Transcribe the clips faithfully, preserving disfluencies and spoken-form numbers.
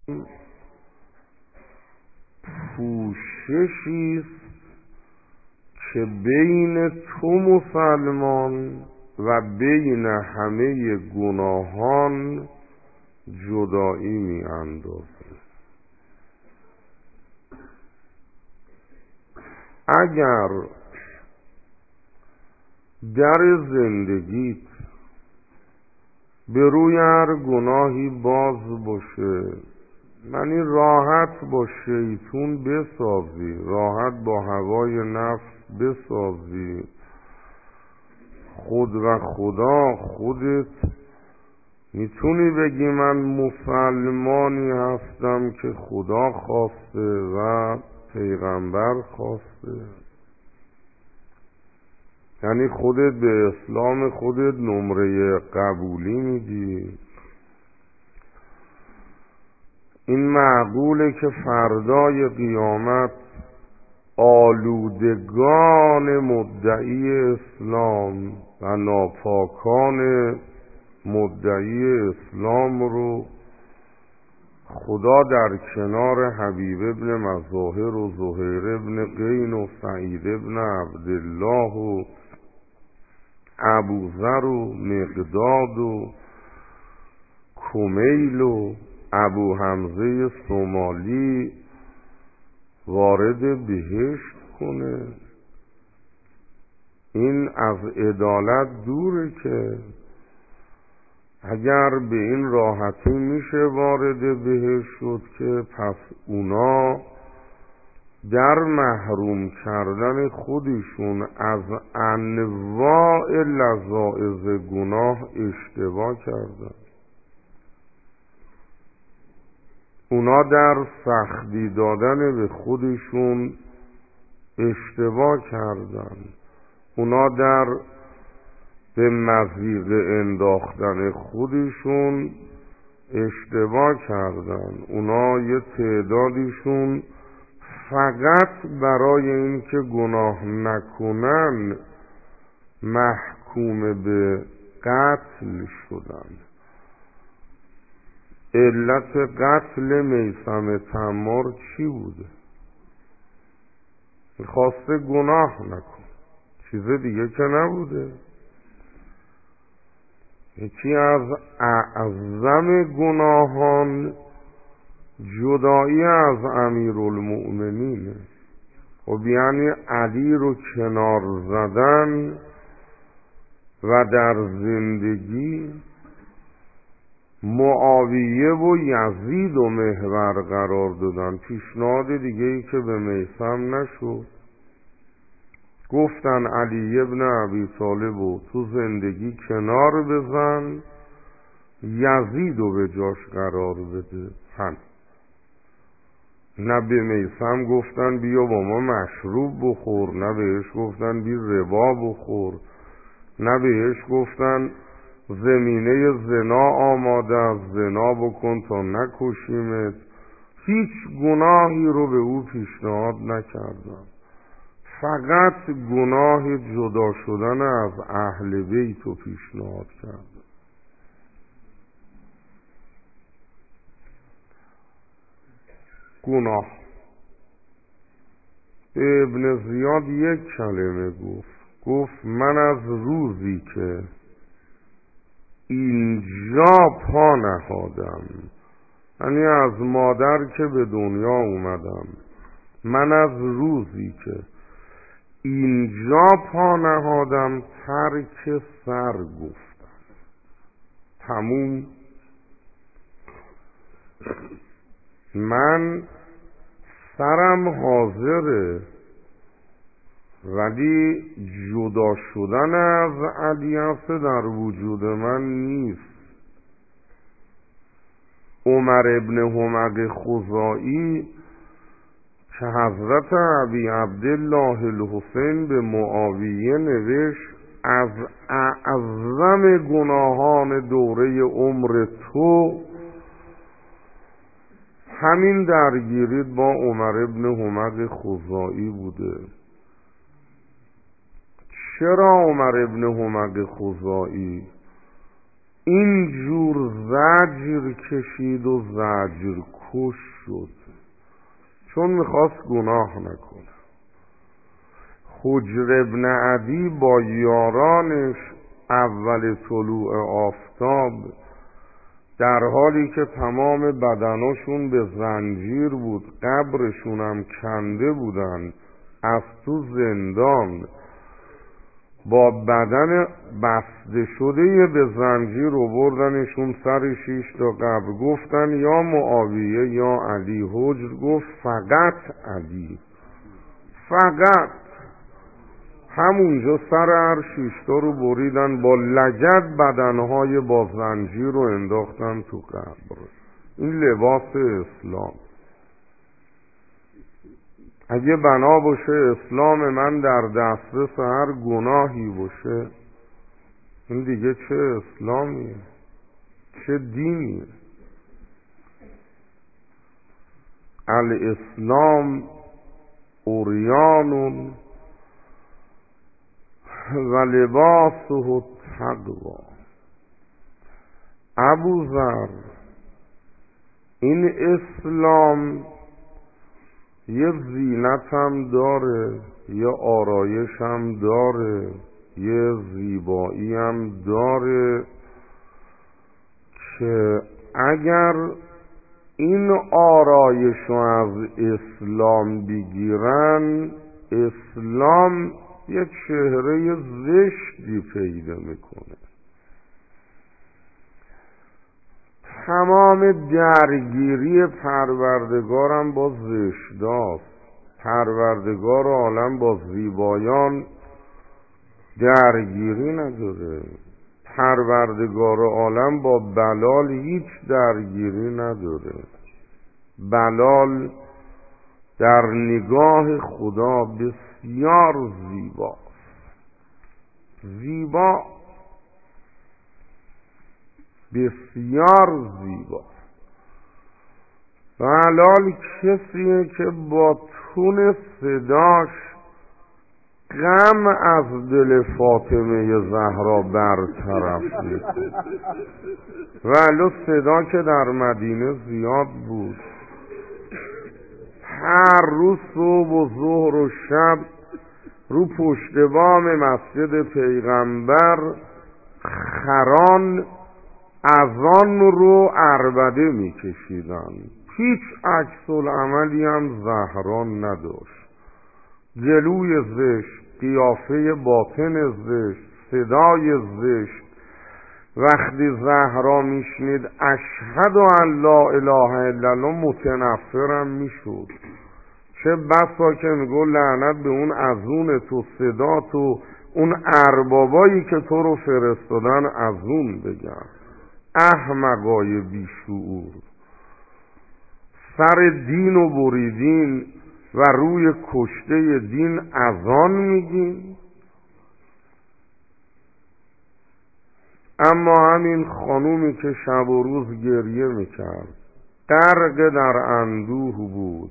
پوششیست که بین تو مسلمان و بین همه گناهان جدایی می اندازه. اگر در زندگیت به روی هر گناهی باز باشه، یعنی راحت با شیطون بسازی، راحت با هوای نفس بسازی، خود و خدا خودت میتونی بگی من مسلمانی هستم که خدا خواسته و پیغمبر خواسته، یعنی خودت به اسلام خودت نمره قبولی میدی. این معقوله که فردای قیامت آلودگان مدعی اسلام و ناپاکان مدعی اسلام رو خدا در کنار حبیب ابن مظاهر و زهیر ابن قین و سعید ابن عبدالله و ابوذر و مقداد و کمیل و ابو حمزه صومالی وارد بهشت کنه. این از عدالت دوره که اگر به این راحتی میشه وارد بهشت شد که پس اونا در محروم کردن خودشون از انواع لذائذ گناه اشتباه کردن، اونا در سختی دادن به خودشون اشتباه کردن، اونا در به مضیق انداختن خودشون اشتباه کردن، اونا یه تعدادیشون فقط برای اینکه گناه نکنن محکوم به قتل شدن. علت قتل میثم تمار چی بوده؟ میخواسته گناه نکن، چیز دیگه که نبوده. یکی از اعظم گناهان جدایی از امیرالمؤمنینه. خب یعنی علی رو کنار زدن و در زندگی معاویه و یزید و محور قرار دادن. پیشنهاد دیگه ای که به میثم نشد، گفتن علی ابن ابی طالب رو تو زندگی کنار بزن، یزید رو به جاش قرار بده. هم نه به میثم گفتن بیا با ما مشروب بخور، نه بهش گفتن بیا ربا بخور، نه بهش گفتن زمینه زنا آماده از زنا بکن تا نکشیمت. هیچ گناهی رو به او پیشنهاد نکردن، فقط گناه جدا شدن از اهل بیت رو پیشنهاد کردن. گناه به ابن زیاد یک کلمه گفت، گفت من از روزی که اینجا پا نهادم، یعنی از مادر که به دنیا اومدم، من از روزی که اینجا پا نهادم ترک سر گفتم. تموم. من سرم حاضره، ولی جدا شدن از علیت در وجود من نیست. عمر ابن حمق خزاعی که حضرت ابی عبدالله الحسین به معاویه نوشت از اعظم گناهان دوره عمر تو همین درگیریت با عمر ابن حمق خزاعی بوده. چرا عمر ابن حمق خزاعی این جور زجر کشید و زجر کش شد، چون میخواست گناه نکنه. حجر ابن عدی با یارانش اول طلوع آفتاب در حالی که تمام بدناشون به زنجیر بود، قبرشون هم کنده بودن، از تو زندان با بدن بسته شده به زنجیر رو بردنشون سر شیش تا قبر. گفتن یا معاویه یا علی. حجر گفت فقط علی، فقط. همونجا سر هر شیشتا رو بریدن، با لگد بدنهای با زنجیر رو انداختن تو قبر. این لباس اسلام. اگه بنا باشه اسلام من در دسترس هر گناهی باشه، این دیگه چه اسلامیه، چه دینیه؟ الاسلام عریان و لباسه التقوا. ابوذر، این اسلام یه زینت هم داره، یه آرایش هم داره، یه زیبایی هم داره که اگر این آرایش رو از اسلام بگیرن، اسلام یه چهره زشتی پیدا میکنه. تمام درگیری پروردگارم با زشتاست. پروردگار عالم با زیبایان درگیری نداره. پروردگار عالم با بلال هیچ درگیری نداره. بلال در نگاه خدا بسیار زیباست. زیبا، بسیار زیبا. بلال کسیه که با تون صداش غم از دل فاطمه زهرا برطرف میشه. ولو صدا که در مدینه زیاد بود، هر روز صبح و ظهر و شب رو پشت بام مسجد پیغمبر خران اذان رو عربده میکشیدن. هیچ عکس العملی هم زهرا نداشت. جلوی زشت، قیافه باطن زشت، صدای زشت. وقتی زهرا میشنید اشهد ان لا اله الا الله متنفرم میشد. چه بسا که میگو لعنت به اون ازون تو، صدا تو، اون اربابایی که تو رو فرستادن ازون بگن. احمقای بیشعور، سر دین و بریدین و روی کشته دین اذان میگین. اما همین خانومی که شب و روز گریه میکرد، غرق در اندوه بود،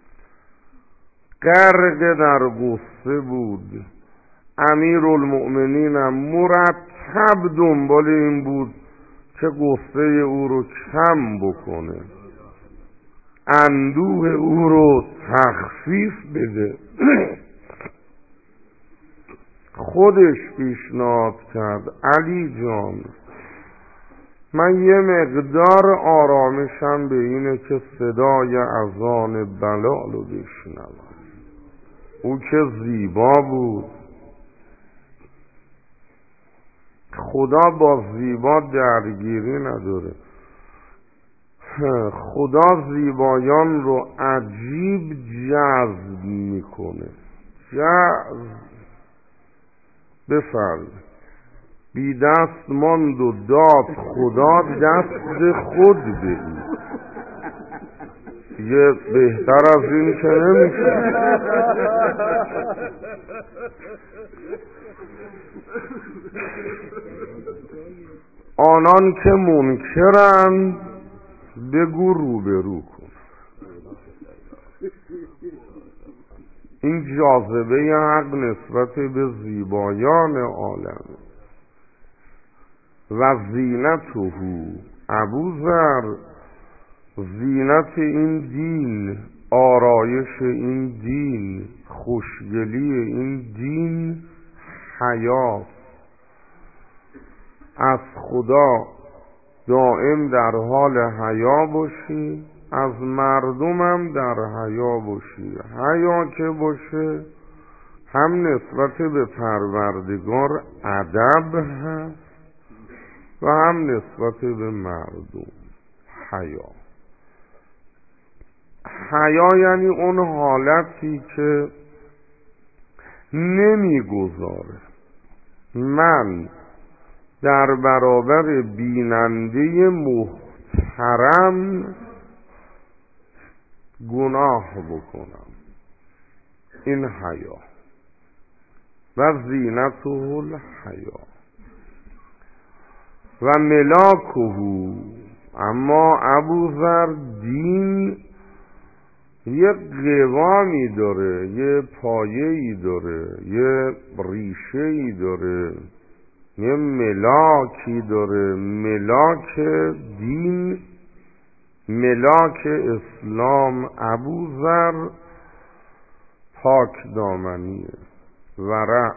غرق در غصه بود، امیرالمؤمنین مرتب دنبال این بود که غصه او رو کم بکنه، اندوه او رو تخفیف بده. خودش پیشنهاد کرد علی جان، من یه مقدار آرامشم به اینه که صدای اذان بلال رو بشنوم. او که زیبا بود. خدا با زیبا درگیری نداره. خدا زیبایان رو عجیب جذب میکنه. جذب. بفرد بی دست ماند و داد خدا دست خود بدی. دیگه بهتر از این که نمیشه. آنان که منکرند بگو روبرو کن. این جاذبه حق نسبت به زیبایان عالم و زینته. ابوذر، زینت این دین، آرایش این دین، خوشگلی این دین حیاست. از خدا دائم در حال حیا باشی، از مردمم در حیا باشی. حیا که باشه هم نسبت به پروردگار ادب هست و هم نسبت به مردم حیا. حیا یعنی اون حالتی که نمیگذاره من در برابر بیننده محترم گناه بکنم. این حیا و زینته الحیا و ملاکه. اما ابوذر دین یه قوامی داره، یه پایه‌ای داره، یه ریشه‌ای داره، یه ملاکی داره. ملاک دین، ملاک اسلام ابوذر پاک دامنیه، ورع.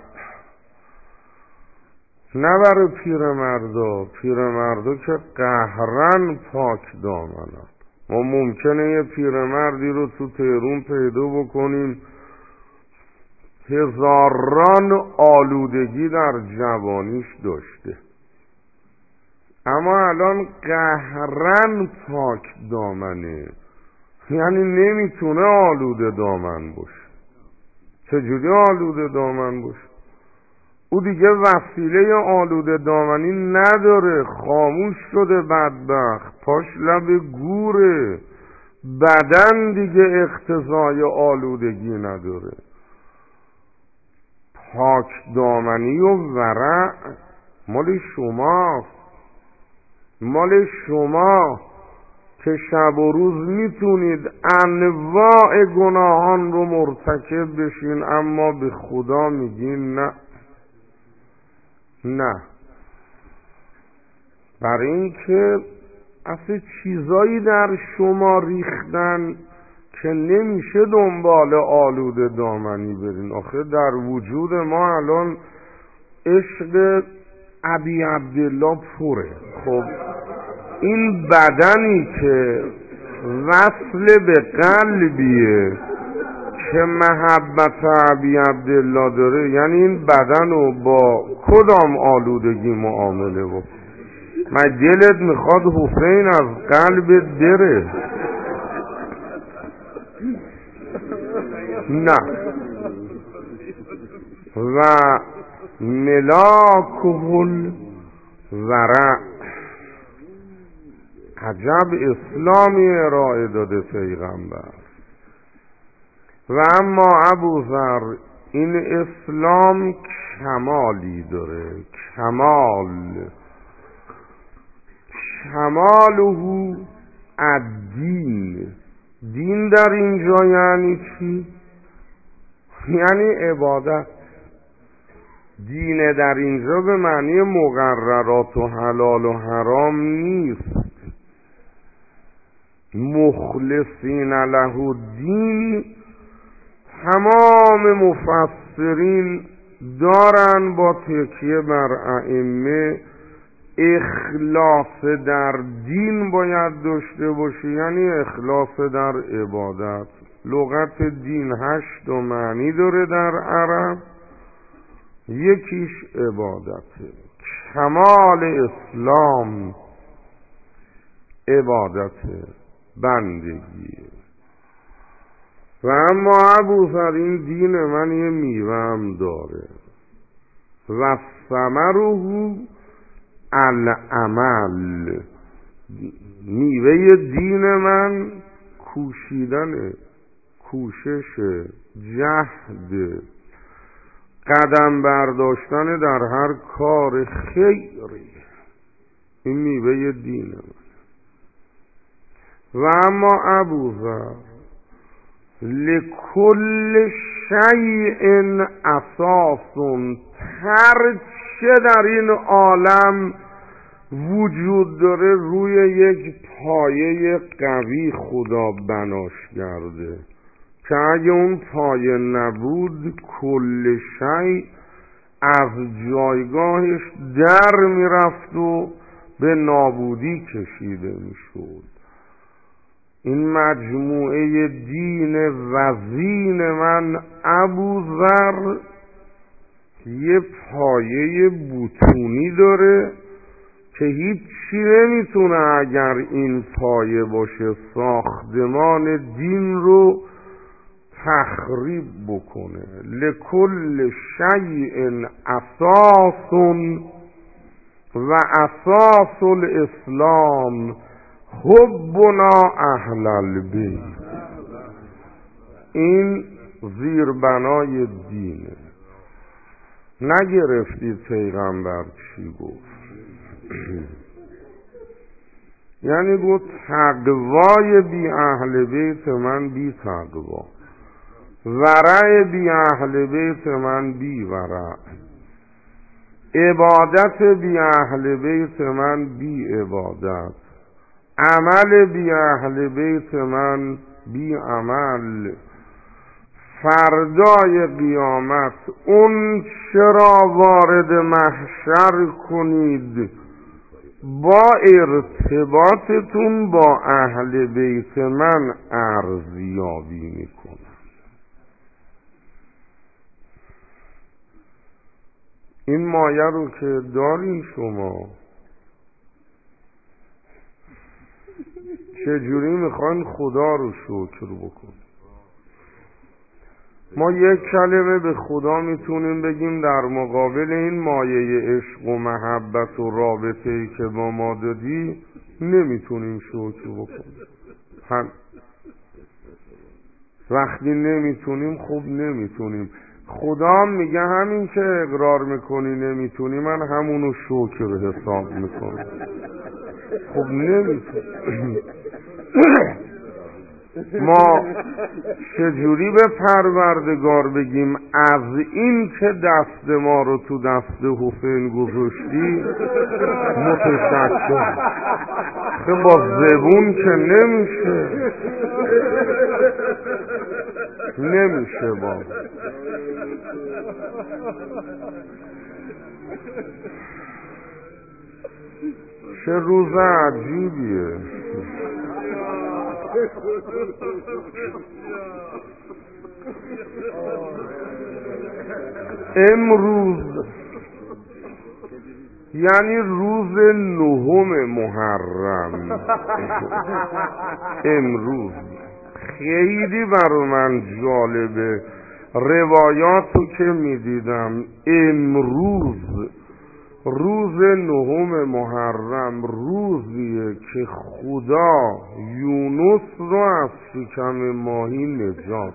نه برای پیرمردا، پیرمردا که قهرن پاک دامنن. ما ممکنه یه پیرمردی رو تو تهرون پیدا بکنیم هزاران آلودگی در جوانیش داشته، اما الان قهرن پاک دامنه، یعنی نمیتونه آلوده دامن باشه. چجوری آلوده دامن باشه؟ او دیگه وسیله آلوده دامنی نداره، خاموش شده بدبخت، پاش لب گوره، بدن دیگه اقتضای آلودگی نداره. پاک دامنی و ورع مال شماست، مال شما که شب و روز میتونید انواع گناهان رو مرتکب بشین، اما به خدا میگین نه نه. برای اینکه اصلا چیزایی در شما ریختن که نمیشه دنبال آلوده دامنی برین. آخه در وجود ما الان عشق ابی عبدالله پره. خب این بدنی که وصل به قلبیه که محبت ابی عبدالله داره، یعنی این بدن رو با کدام آلودگی معامله بود؟ من دلت میخواد حسین از قلبت بره؟ نه. و ملاکه الورع. عجب اسلامی ارائه داده پیغمبر. و اما ابوذر این اسلام کمالی داره، کمال. کماله الدین. دین در اینجا یعنی چی؟ یعنی عبادت. دین در اینجا به معنی مقررات و حلال و حرام نیست. مخلصین له الدین، تمام مفسرین دارن با تکیه بر ائمه اخلاص در دین باید داشته باشی، یعنی اخلاص در عبادت. لغت دین هشت و معنی داره در عرب، یکیش عبادته. کمال اسلام عبادته، بندگیه. و اما ابوذر این دین من یه میوه هم داره، و ثمره العمل. میوه دین من کوشیدن، کوشش، جهد، قدم برداشتن در هر کار خیری. این میوه دین من. و اما ابوذر لکل شیء اساس، هر چه در این عالم وجود داره روی یک پایه قوی خدا بناش کرده که اگه اون پایه نبود کل شی از جایگاهش در میرفت و به نابودی کشیده میشد. این مجموعه دین وزین من ابوذر یه پایه بطونی داره که هیچ چی نمیتونه اگر این پایه باشه ساختمان دین رو تخریب بکنه. لکل شیء اساس و اساس الاسلام حبنا اهل البیت. این زیربنای دینه. نگرفتید پیغمبر چی گفت؟ یعنی گفت تقوای بی اهل بیت من بی تقوا، ورع بی اهل بیت من بی ورع، عبادت بی اهل بیت من بی عبادت، عمل بی اهل بیت من بی عمل. فردای قیامت اون چرا وارد محشر کنید با ارتباطتون با اهل بیت من ارزیابی میکنم. این مایه رو که دارین شما چجوری میخواین خدا رو شکر بکن؟ ما یک کلمه به خدا میتونیم بگیم در مقابل این مایه عشق و محبت و رابطه‌ای که با ما دادی نمیتونیم شکر بکنیم. هم وقتی نمیتونیم خب نمیتونیم. خدا میگه همین که اقرار میکنی نمیتونی من همونو شکر حساب میکنم. خب نمیتونیم. ما چجوری به پروردگار بگیم از این که دست ما رو تو دست حسین گذاشتی متشکرم؟ که با زبون که نمیشه نمیشه با چه روز عجیبیه. امروز یعنی روز نهم محرم، امروز خیلی برای من جالبه روایاتو که میدیدم. امروز روز نهم محرم روزیه که خدا یونس رو از شکم ماهی نجات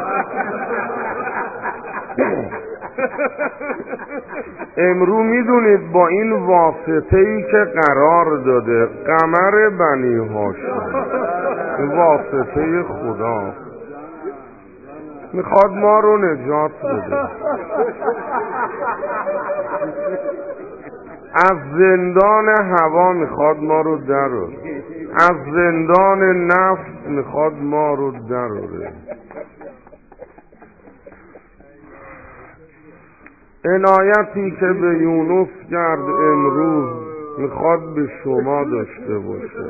امرو میدونید با این واسطه‌ای که قرار داده قمر بنی هاشم، واسطه خدا میخواد ما رو نجات بده. از زندان هوا میخواد ما رو دراره، از زندان نفس میخواد ما رو دراره. عنایتی که به یونس کرد امروز میخواد به شما داشته باشه.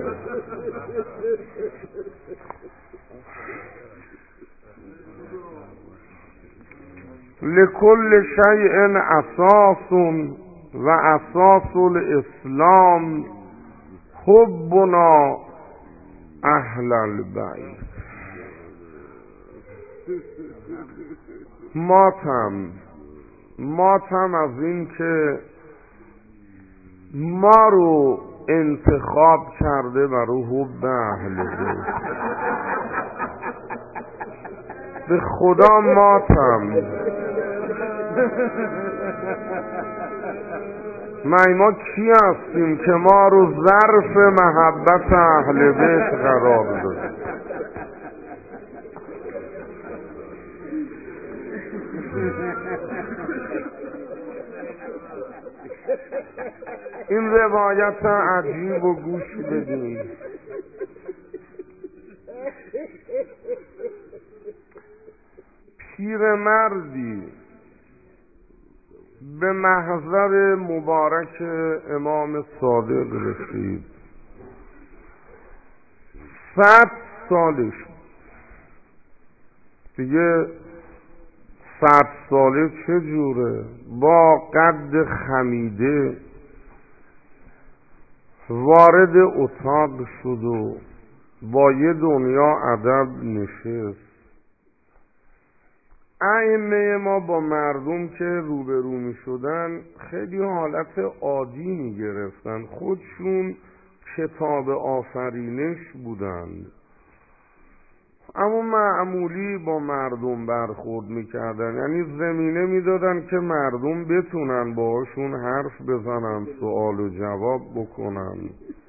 لکل شیء اساس و اساس الاسلام حبنا اهل البیت. ماتم ماتم از این که ما رو انتخاب کرده برای حب اهل بیت. به خدا ماتم. ما ما کی هستیم که ما رو ظرف محبت اهل بیت قرار داده؟ این روایت عجیب و گوش بدین. پیرمردی به محضر مبارک امام صادق رسید، صد سالش دیگه، صد ساله چه جوره، با قد خمیده وارد اتاق شد و با یه دنیا ادب نشست. ائمه ما با مردم که روبرو می شدن خیلی حالت عادی می گرفتن، خودشون کتاب آفرینش بودند، اما معمولی با مردم برخورد می کردن، یعنی زمینه می دادن که مردم بتونن باهاشون حرف بزنن، سوال و جواب بکنن.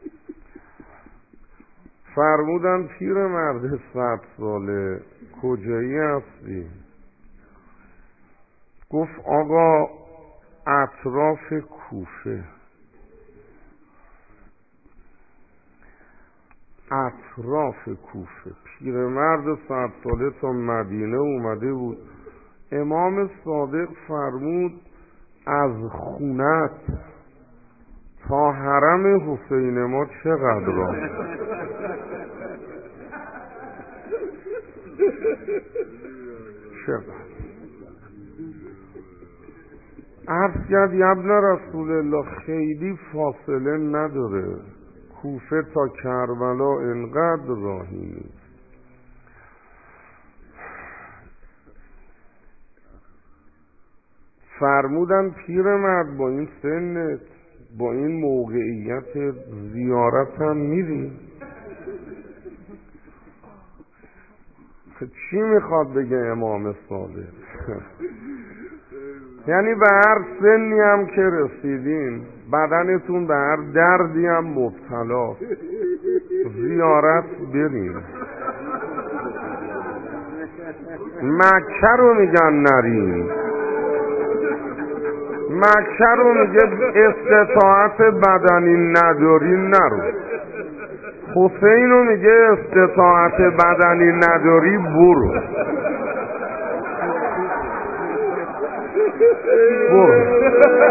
فرمودن پیرمرد صد ساله کجایی هستی؟ گفت آقا اطراف کوفه. اطراف کوفه. پیرمرد صد ساله تا مدینه اومده بود. امام صادق فرمود از خونت تا حرم حسین ما چقدر راه؟ چقدر؟ عرض کرد ابن رسول الله خیلی فاصله نداره، کوفه تا کربلا اینقدر راهی نیست. فرمودن پیرمرد با این سنت، با این موقعیت زیارت هم میری؟ چی میخواد بگه امام صادق؟ یعنی به هر سنی هم که رسیدین بدنتون به هر دردی هم مبتلا، زیارت برین. مکه رو میگن نرین، مکه رو میگه استطاعت بدنی نداری نرو، حسین رو میگه استطاعت بدنی نداری برو برو.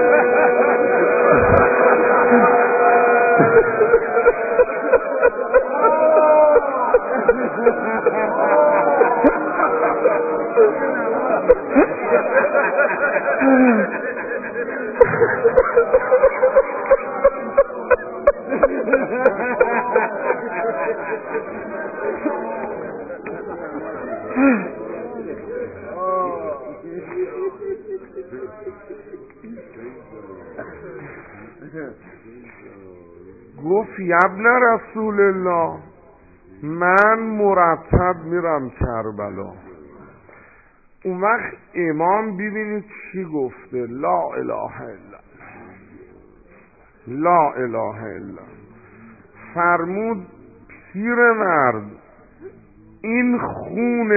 گفت ابن رسول الله من مرتب میرم کربلا. اون وقت امام ببینید چی گفته، لا اله الا لا اله الا. فرمود پیرمرد این خون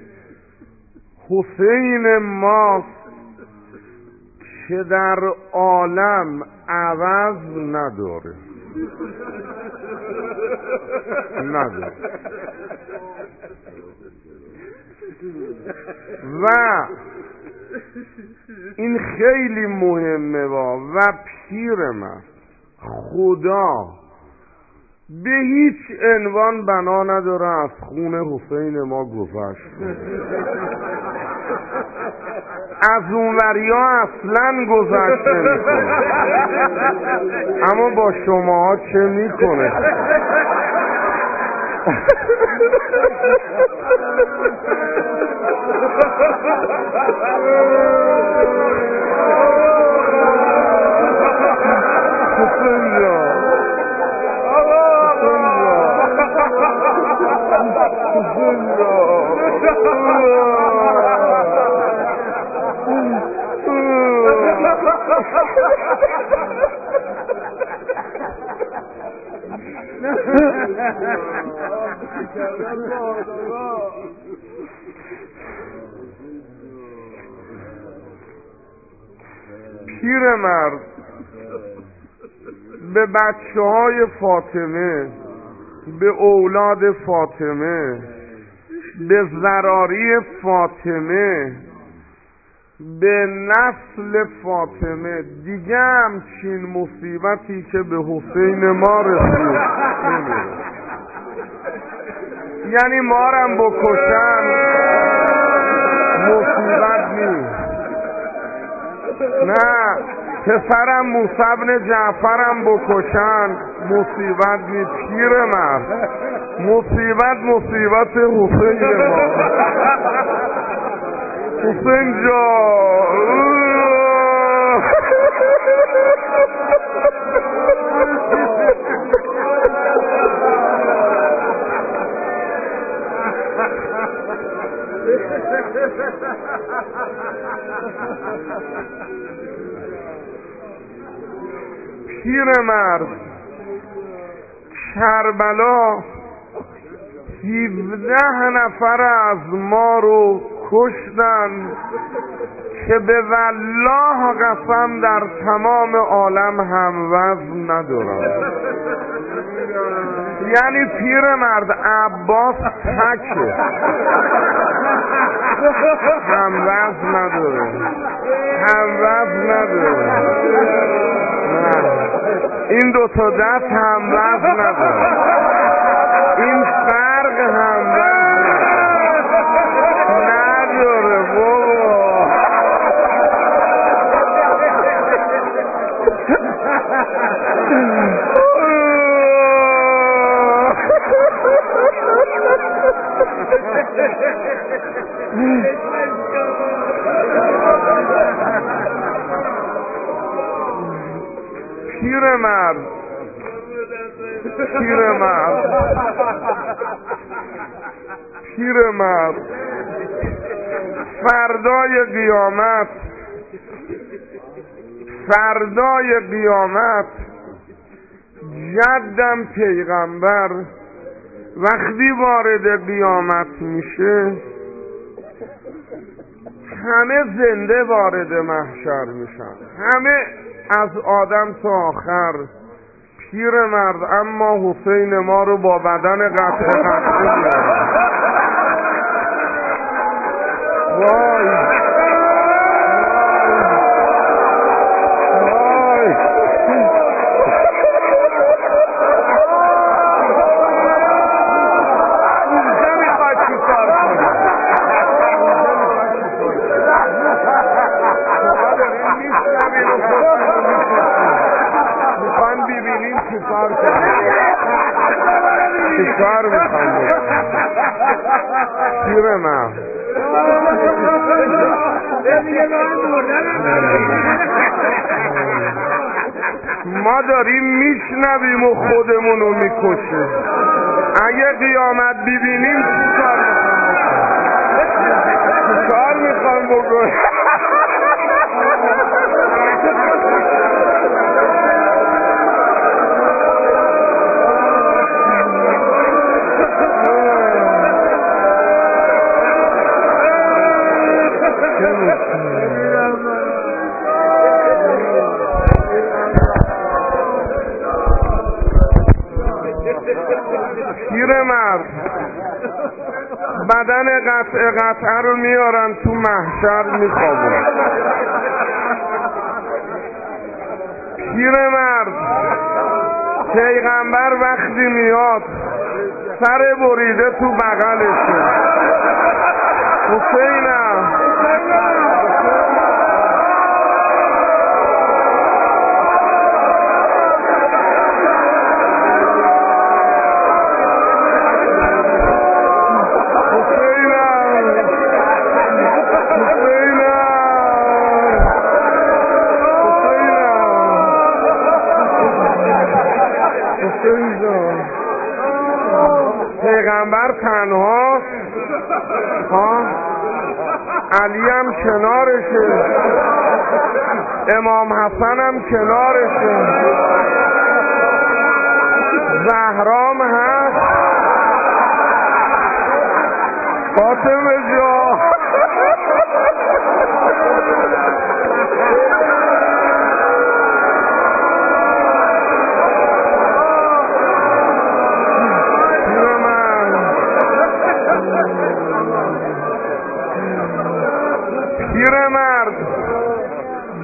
حسین ماست که در عالم عوض نداره نداره. و این خیلی مهمه با و پیرمرد خدا به هیچ عنوان بنا نداره از خون حسین ما گذشت. از اونوریا اصلا گذشت نمیکنه، اما با شما چه میکنه؟ پیرمرد به بچه های فاطمه، به اولاد فاطمه، به ضراری فاطمه، به نسل فاطمه دیگه همچین مصیبتی که به حسین ما رسید نمیره. یعنی مارم بکشن مصیبت نیست، نه پسرم موسی بن جعفرم بکشن مصیبت نیست. پیر مرد مصیبت مصیبت حسین ما. حسین جان پیرمرد کربلا هفده نفر از ما رو کشتن که به والله قسم در تمام عالم هم وزن ندارن. یعنی پیرمرد عباس تکه هم وزن نداره، هم وزن نداره، این دو تا دست هم وزن نداره، این فرق هم وزن نداره بابا. پیرمرد پیرمرد پیرمرد فردای قیامت فردای قیامت جدم پیغمبر وقتی وارد قیامت میشه همه زنده وارد محشر میشن، همه از آدم تا آخر. پیرمرد اما حسین ما رو با بدن قطع قطع میارن. وای وای اینجا میخواد چی کار کنی؟ میخوان ببینیم چی کار کنیم، چی کار میخوان پیر من. ما داریم میشنویم و خودمونو میکشیم. اگه قیامت ببینیم چی کار میخوان بکنیم؟ پیرمرد بدن قطع قطعه رو میارن تو محشر میخوابون. پیرمرد پیغمبر وقتی میاد سر بریده تو بغلشه. حسینم پیغمبر تنها ها، علی هم کنارشه، امام حسن هم کنارشه، زهرام هست، فاطمه جا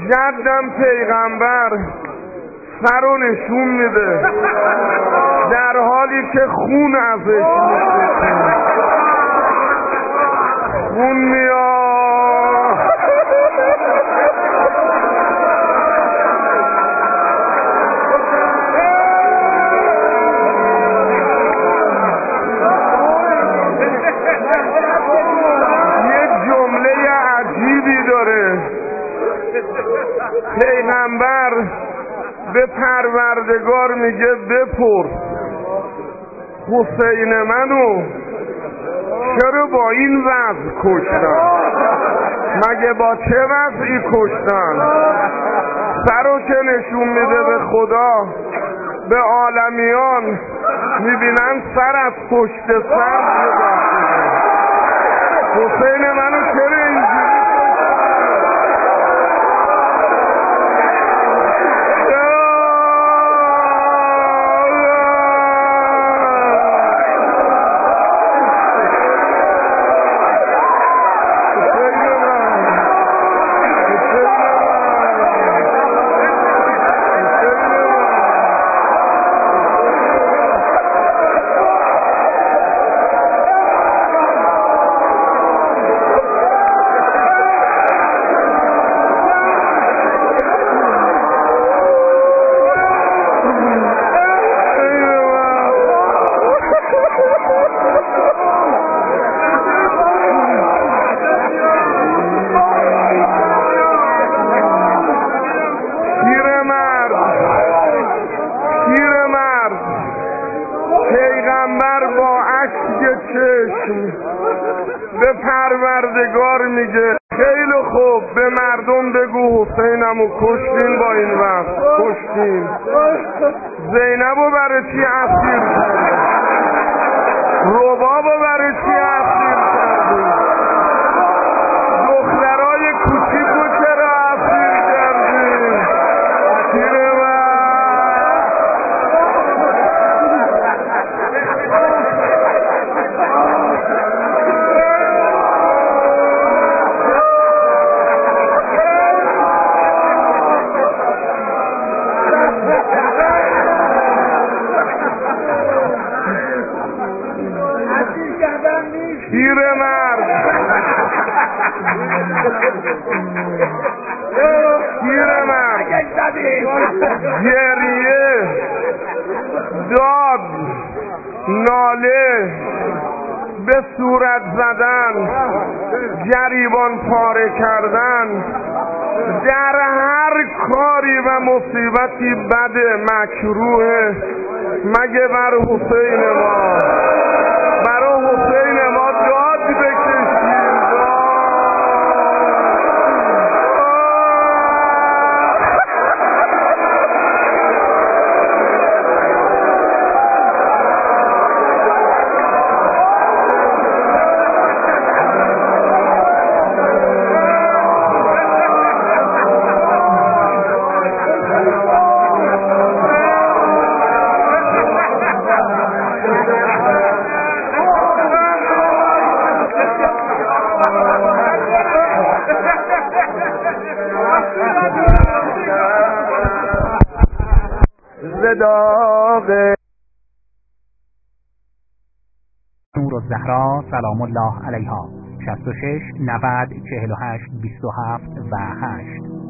جدم پیغمبر سر رو نشون میده در حالی که خون ازش میشه، خون میاد. یه جمله عجیبی داره پیغمبر به پروردگار میگه بپرس حسین منو چرا با این وضع کشتن؟ مگه با چه وضعی کشتن؟ سرو که نشون میده به خدا، به عالمیان میبینن سر از پشت سر حسین منو چرا اینجوری به پروردگار میگه خیلی خوب، به مردم بگو حسینمو کشتین، با این وقت کشتین. زینبو برای چی اسیر کردین؟ ربابو برای چی اسیر کردین؟ دخترای کوچیکو چرا اسیر کردین؟ پیرمرد پیرمرد گریه، داد، ناله، به صورت زدن، گریبان پاره کردن، در هر کاری و مصیبتی بده، مکروه، مگه بر حسین ما، برای حسین ما داد بکشیم. نورالزهرا سلام الله علیها شصت و شش نود چهل و هشت بیست و هفت و هشت